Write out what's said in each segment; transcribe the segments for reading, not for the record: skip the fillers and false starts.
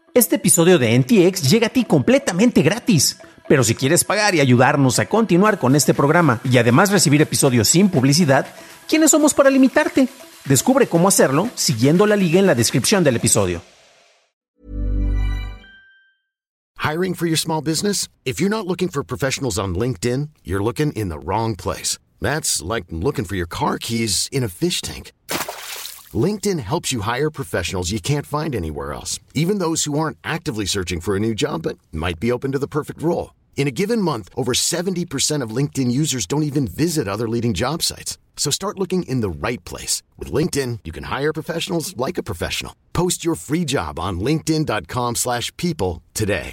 Este episodio de NTX llega a ti completamente gratis. Pero si quieres pagar y ayudarnos a continuar con este programa y además recibir episodios sin publicidad, ¿quiénes somos para limitarte? Descubre cómo hacerlo siguiendo la liga en la descripción del episodio. Hiring for your small business? If you're not looking for professionals on LinkedIn, you're looking in the wrong place. That's like looking for your car keys in a fish tank. LinkedIn helps you hire professionals you can't find anywhere else, even those who aren't actively searching for a new job but might be open to the perfect role. In a given month, over 70% of LinkedIn users don't even visit other leading job sites. So start looking in the right place. With LinkedIn, you can hire professionals like a professional. Post your free job on linkedin.com/people today.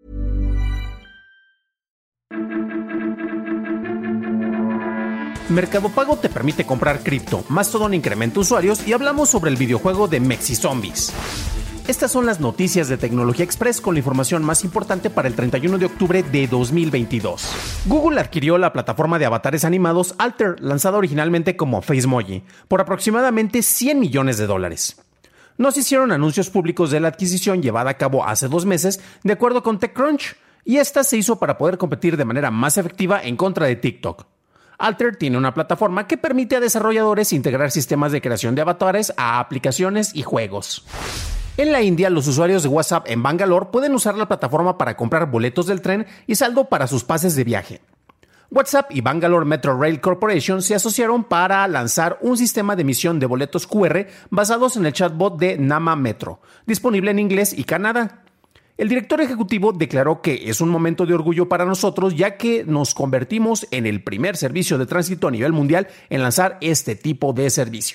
Mercado Pago te permite comprar cripto, Mastodon incrementa usuarios y hablamos sobre el videojuego de Mexizombies. Estas son las noticias de Tecnología Express con la información más importante para el 31 de octubre de 2022. Google adquirió la plataforma de avatares animados Alter, lanzada originalmente como Facemoji, por aproximadamente $100 millones. No se hicieron anuncios públicos de la adquisición llevada a cabo hace 2 meses, de acuerdo con TechCrunch, y esta se hizo para poder competir de manera más efectiva en contra de TikTok. Alter tiene una plataforma que permite a desarrolladores integrar sistemas de creación de avatares a aplicaciones y juegos. En la India, los usuarios de WhatsApp en Bangalore pueden usar la plataforma para comprar boletos del tren y saldo para sus pases de viaje. WhatsApp y Bangalore Metro Rail Corporation se asociaron para lanzar un sistema de emisión de boletos QR basados en el chatbot de Nama Metro, disponible en inglés y Kannada. El director ejecutivo declaró que es un momento de orgullo para nosotros ya que nos convertimos en el primer servicio de tránsito a nivel mundial en lanzar este tipo de servicio.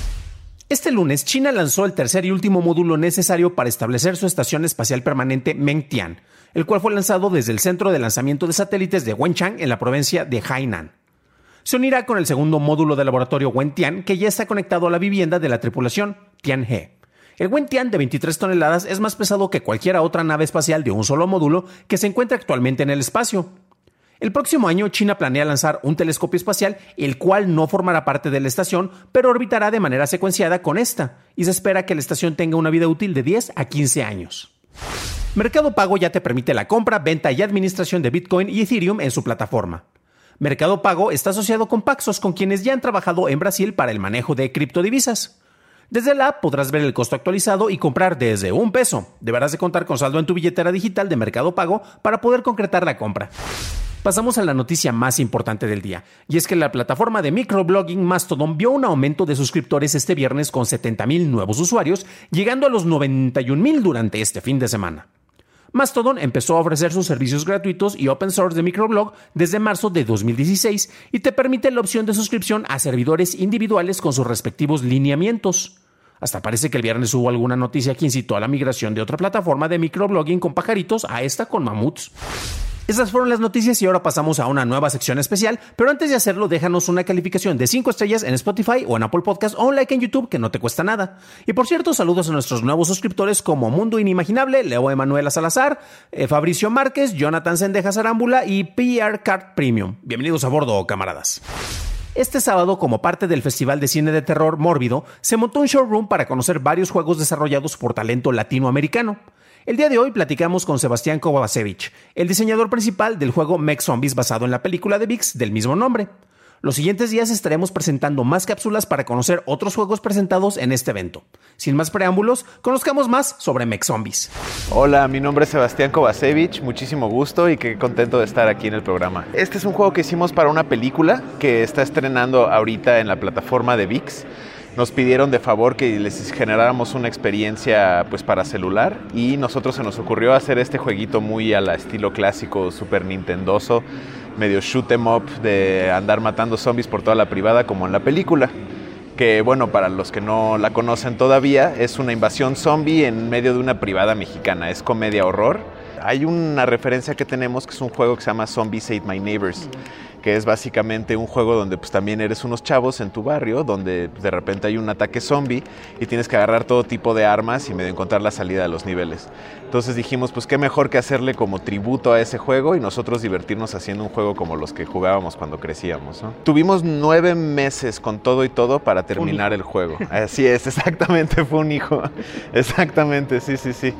Este lunes, China lanzó el tercer y último módulo necesario para establecer su estación espacial permanente Mengtian, el cual fue lanzado desde el centro de lanzamiento de satélites de Wenchang en la provincia de Hainan. Se unirá con el segundo módulo del laboratorio Wentian, que ya está conectado a la vivienda de la tripulación, Tianhe. El Wentian de 23 toneladas es más pesado que cualquier otra nave espacial de un solo módulo que se encuentra actualmente en el espacio. El próximo año, China planea lanzar un telescopio espacial, el cual no formará parte de la estación, pero orbitará de manera secuenciada con esta, y se espera que la estación tenga una vida útil de 10 a 15 años. Mercado Pago ya te permite la compra, venta y administración de Bitcoin y Ethereum en su plataforma. Mercado Pago está asociado con Paxos, con quienes ya han trabajado en Brasil para el manejo de criptodivisas. Desde la app podrás ver el costo actualizado y comprar desde $1. Deberás de contar con saldo en tu billetera digital de Mercado Pago para poder concretar la compra. Pasamos a la noticia más importante del día, y es que la plataforma de microblogging Mastodon vio un aumento de suscriptores este viernes con 70,000 nuevos usuarios, llegando a los 91,000 durante este fin de semana. Mastodon empezó a ofrecer sus servicios gratuitos y open source de microblog desde marzo de 2016 y te permite la opción de suscripción a servidores individuales con sus respectivos lineamientos. Hasta parece que el viernes hubo alguna noticia que incitó a la migración de otra plataforma de microblogging con pajaritos a esta con mamuts. Esas fueron las noticias y ahora pasamos a una nueva sección especial, pero antes de hacerlo déjanos una calificación de 5 estrellas en Spotify o en Apple Podcast o un like en YouTube que no te cuesta nada. Y por cierto, saludos a nuestros nuevos suscriptores como Mundo Inimaginable, Leo Emanuela Salazar, Fabricio Márquez, Jonathan Sendejas Arámbula y PR Card Premium. Bienvenidos a bordo, camaradas. Este sábado, como parte del Festival de Cine de Terror Mórbido, se montó un showroom para conocer varios juegos desarrollados por talento latinoamericano. El día de hoy platicamos con Sebastián Kovacevic, el diseñador principal del juego Mech Zombies basado en la película de VIX del mismo nombre. Los siguientes días estaremos presentando más cápsulas para conocer otros juegos presentados en este evento. Sin más preámbulos, conozcamos más sobre Mech Zombies. Hola, mi nombre es Sebastián Kovacevic, muchísimo gusto y qué contento de estar aquí en el programa. Este es un juego que hicimos para una película que está estrenando ahorita en la plataforma de VIX. Nos pidieron de favor que les generáramos una experiencia pues para celular y nosotros se nos ocurrió hacer este jueguito muy a la estilo clásico Super Nintendoso, medio shoot 'em up de andar matando zombies por toda la privada como en la película. Que bueno, para los que no la conocen todavía, es una invasión zombie en medio de una privada mexicana, es comedia horror. Hay una referencia que tenemos que es un juego que se llama Zombies Ate My Neighbors, que es básicamente un juego donde pues también eres unos chavos en tu barrio, donde pues, de repente hay un ataque zombie y tienes que agarrar todo tipo de armas y medio encontrar la salida de los niveles. Entonces dijimos, pues qué mejor que hacerle como tributo a ese juego y nosotros divertirnos haciendo un juego como los que jugábamos cuando crecíamos, ¿no? Tuvimos 9 meses con todo y todo para terminar el juego. Así es, exactamente, fue un hijo. Exactamente, sí.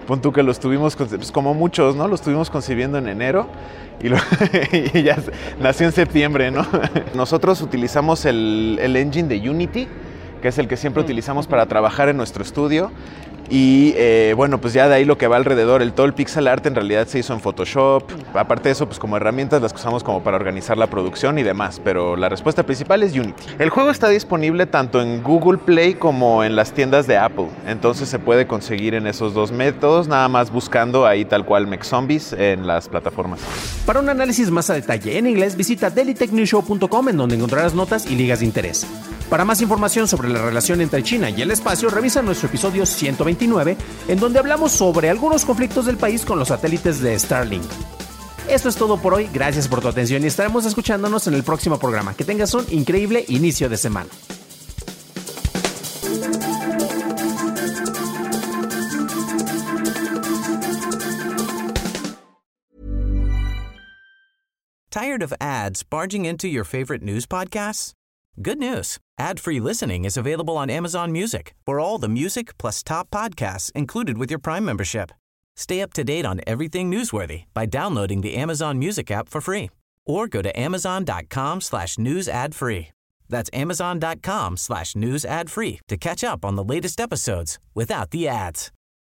Pon tú que lo estuvimos, pues como muchos, ¿no? Lo estuvimos concibiendo en enero y ya nació en septiembre, ¿no? Nosotros utilizamos el engine de Unity, que es el que siempre utilizamos para trabajar en nuestro estudio. Y bueno, pues ya de ahí lo que va alrededor, todo el pixel art en realidad se hizo en Photoshop. Aparte de eso, pues como herramientas las que usamos como para organizar la producción y demás, pero la respuesta principal es Unity. El juego está disponible tanto en Google Play como en las tiendas de Apple, entonces se puede conseguir en esos dos métodos, nada más buscando ahí tal cual MechZombies en las plataformas. Para un análisis más a detalle en inglés, visita dailytechnewshow.com, en donde encontrarás notas y ligas de interés. Para más información sobre la relación entre China y el espacio, revisa nuestro episodio 129, en donde hablamos sobre algunos conflictos del país con los satélites de Starlink. Esto es todo por hoy, gracias por tu atención y estaremos escuchándonos en el próximo programa. Que tengas un increíble inicio de semana. Tired of ads barging into your favorite news podcasts? Good news. Ad-free listening is available on Amazon Music for all the music plus top podcasts included with your Prime membership. Stay up to date on everything newsworthy by downloading the Amazon Music app for free or go to amazon.com/news ad free. That's amazon.com/news ad free to catch up on the latest episodes without the ads.